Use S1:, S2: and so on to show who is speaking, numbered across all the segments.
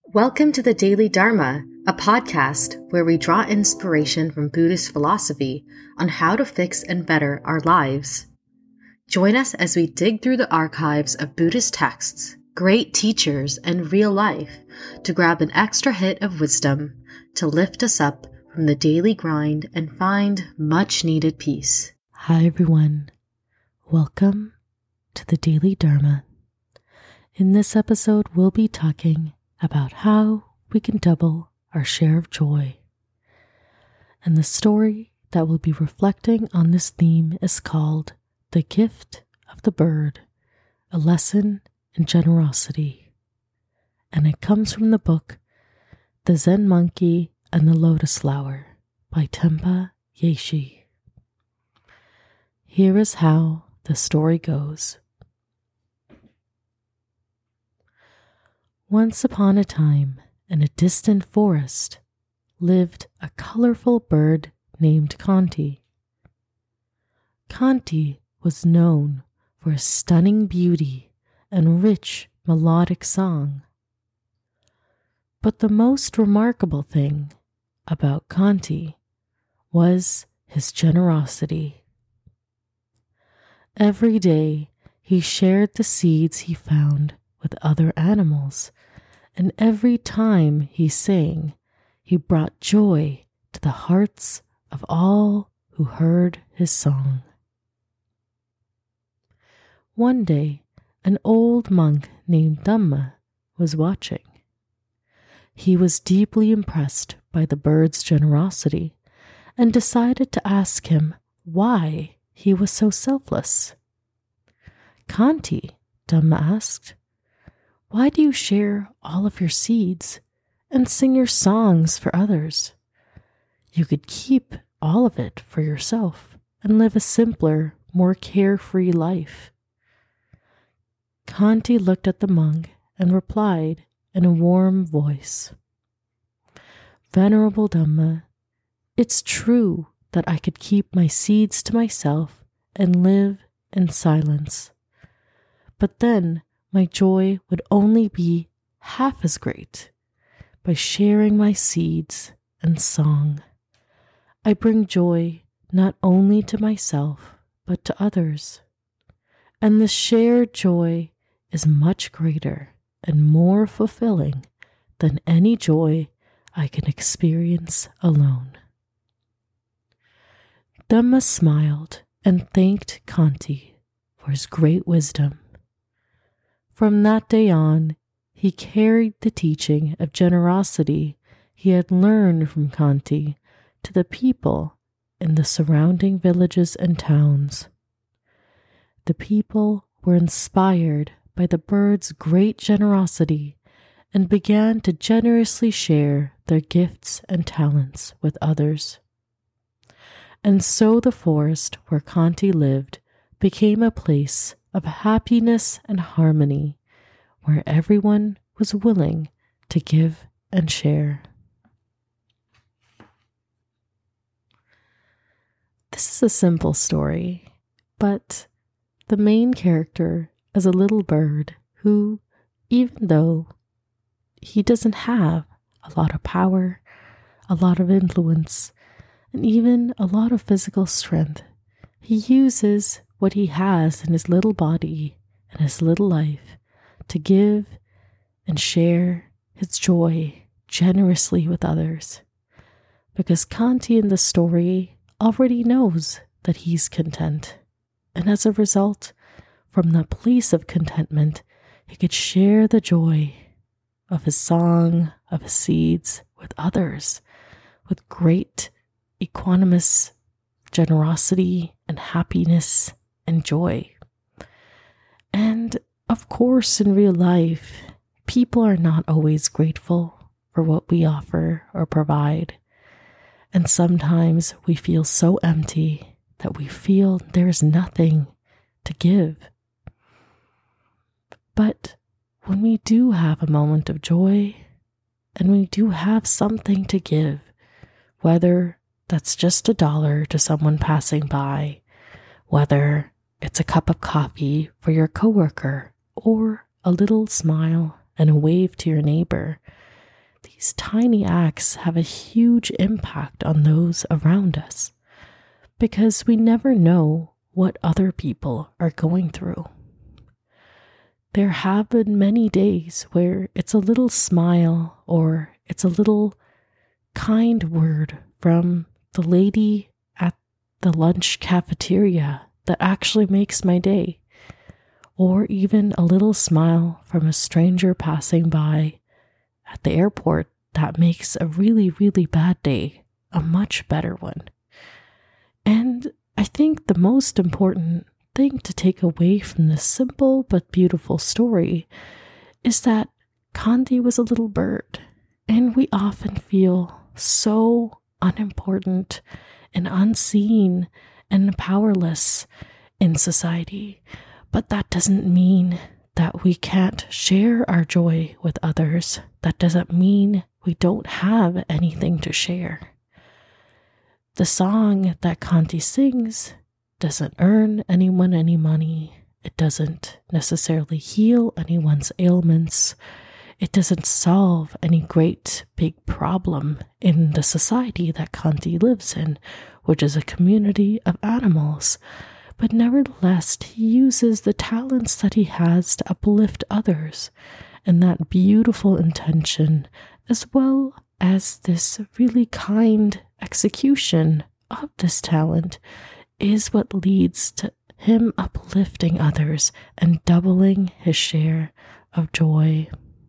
S1: Welcome to the Daily Dharma, a podcast where we draw inspiration from Buddhist philosophy on how to fix and better our lives. Join us as we dig through the archives of Buddhist texts, great teachers, and real life to grab an extra hit of wisdom to lift us up from the daily grind and find much-needed peace.
S2: Hi everyone, welcome to the Daily Dharma. In this episode, we'll be talking about how we can double our share of joy. And the story that we'll be reflecting on this theme is called The Gift of the Bird, a Lesson in Generosity. And it comes from the book The Zen Monkey and the Lotus Flower by Tenpa Yeshe. Here is how the story goes. Once upon a time, in a distant forest, lived a colorful bird named Kanti. Kanti was known for his stunning beauty and rich melodic song. But the most remarkable thing about Kanti was his generosity. Every day he shared the seeds he found with other animals, and every time he sang, he brought joy to the hearts of all who heard his song. One day, an old monk named Dhamma was watching. He was deeply impressed by the bird's generosity and decided to ask him why he was so selfless. "Kanti," Dhamma asked, "why do you share all of your seeds and sing your songs for others? You could keep all of it for yourself and live a simpler, more carefree life." Kanti looked at the monk and replied in a warm voice, "Venerable Dhamma, it's true that I could keep my seeds to myself and live in silence. But then my joy would only be half as great. By sharing my seeds and song, I bring joy not only to myself, but to others. And the shared joy is much greater and more fulfilling than any joy I can experience alone." Dhamma smiled and thanked Kanti for his great wisdom. From that day on, he carried the teaching of generosity he had learned from Kanti to the people in the surrounding villages and towns. The people were inspired by the bird's great generosity and began to generously share their gifts and talents with others. And so the forest where Kanti lived became a place of happiness and harmony, where everyone was willing to give and share. This is a simple story, but the main character is a little bird who, even though he doesn't have a lot of power, a lot of influence, and even a lot of physical strength, he uses what he has in his little body and his little life to give and share his joy generously with others. Because Kanti in the story already knows that he's content, and as a result, from that place of contentment, he could share the joy of his song, of his seeds with others, with great equanimous generosity and happiness and joy. And of course, in real life, people are not always grateful for what we offer or provide. And sometimes we feel so empty that we feel there is nothing to give. But when we do have a moment of joy and we do have something to give, whether that's just $1 to someone passing by, whether it's a cup of coffee for your coworker or a little smile and a wave to your neighbor, these tiny acts have a huge impact on those around us because we never know what other people are going through. There have been many days where it's a little smile or it's a little kind word from the lady at the lunch cafeteria that actually makes my day, or even a little smile from a stranger passing by at the airport that makes a really, really bad day a much better one. And I think the most important thing to take away from this simple but beautiful story is that Candy was a little bird, and we often feel so unimportant and unseen and powerless in society. But that doesn't mean that we can't share our joy with others. That doesn't mean we don't have anything to share. The song that Candy sings doesn't earn anyone any money. It doesn't necessarily heal anyone's ailments. It doesn't solve any great big problem in the society that Candy lives in, which is a community of animals. But nevertheless, he uses the talents that he has to uplift others, and that beautiful intention, as well as this really kind execution of this talent, is what leads to him uplifting others and doubling his share of joy.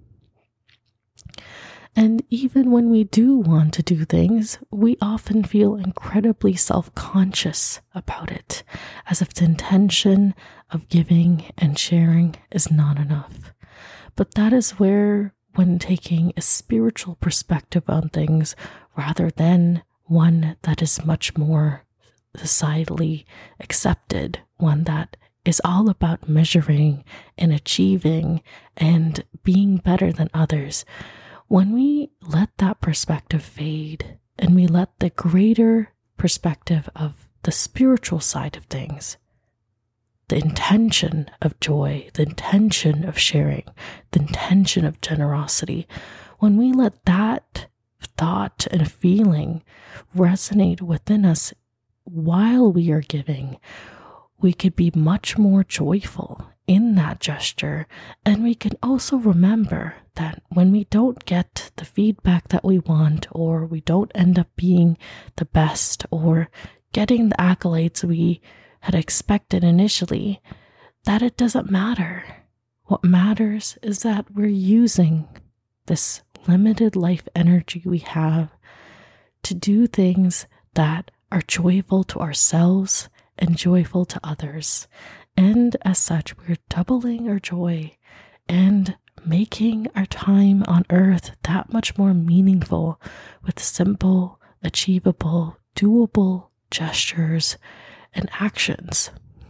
S2: And even when we do want to do things, we often feel incredibly self-conscious about it, as if the intention of giving and sharing is not enough. But that is where, when taking a spiritual perspective on things, rather than one that is much more societally accepted, one that is all about measuring and achieving and being better than others, when we let that perspective fade and we let the greater perspective of the spiritual side of things, the intention of joy, the intention of sharing, the intention of generosity, when we let that thought and feeling resonate within us while we are giving, we could be much more joyful in that gesture. And we can also remember that when we don't get the feedback that we want, or we don't end up being the best or getting the accolades we had expected initially, that it doesn't matter. What matters is that we're using this limited life energy we have to do things that are joyful to ourselves and joyful to others. And as such, we're doubling our joy and making our time on earth that much more meaningful with simple, achievable, doable gestures and actions.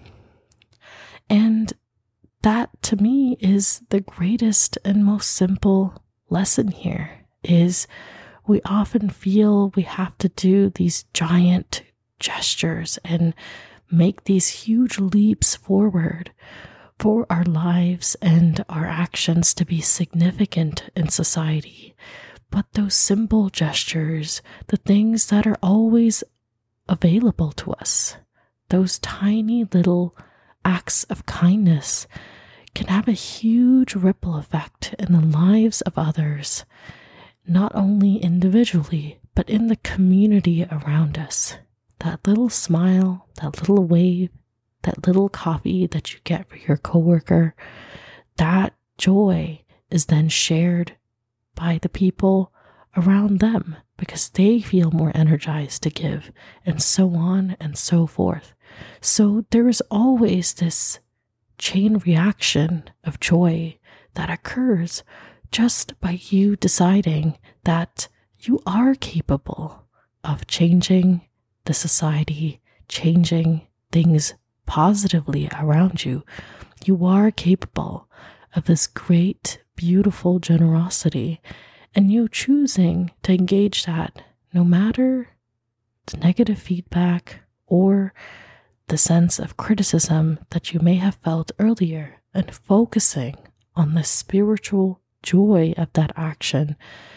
S2: And that, to me, is the greatest and most simple lesson here, is we often feel we have to do these giant gestures and make these huge leaps forward for our lives and our actions to be significant in society. But those simple gestures, the things that are always available to us, those tiny little acts of kindness, can have a huge ripple effect in the lives of others, not only individually, but in the community around us. That little smile, that little wave, that little coffee that you get for your coworker, that joy is then shared by the people around them because they feel more energized to give, and so on and so forth. So there is always this chain reaction of joy that occurs just by you deciding that you are capable of changing the society, changing things positively around you. You are capable of this great, beautiful generosity, and you choosing to engage that no matter the negative feedback or the sense of criticism that you may have felt earlier, and focusing on the spiritual joy of that action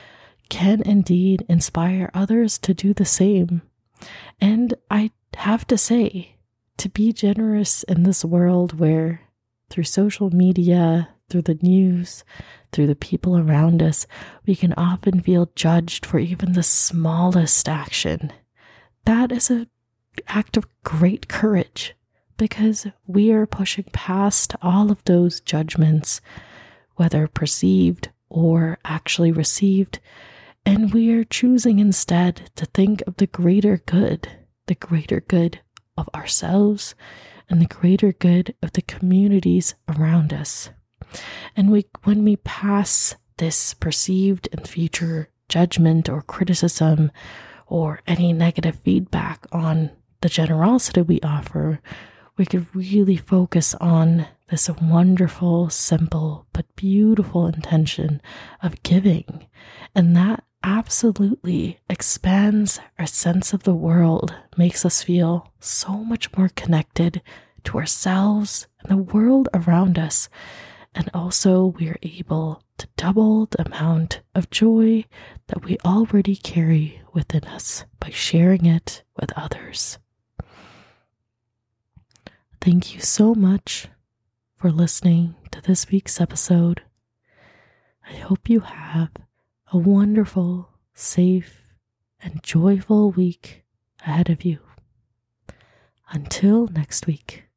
S2: can indeed inspire others to do the same. And I have to say, to be generous in this world where through social media, through the news, through the people around us, we can often feel judged for even the smallest action. That is an act of great courage, because we are pushing past all of those judgments, whether perceived or actually received, and we are choosing instead to think of the greater good of ourselves and the greater good of the communities around us. And when we pass this perceived and future judgment or criticism or any negative feedback on the generosity we offer, we could really focus on this wonderful, simple, but beautiful intention of giving. And that absolutely expands our sense of the world, makes us feel so much more connected to ourselves and the world around us. And also we are able to double the amount of joy that we already carry within us by sharing it with others. Thank you so much for listening to this week's episode. I hope you have a wonderful, safe, and joyful week ahead of you. Until next week.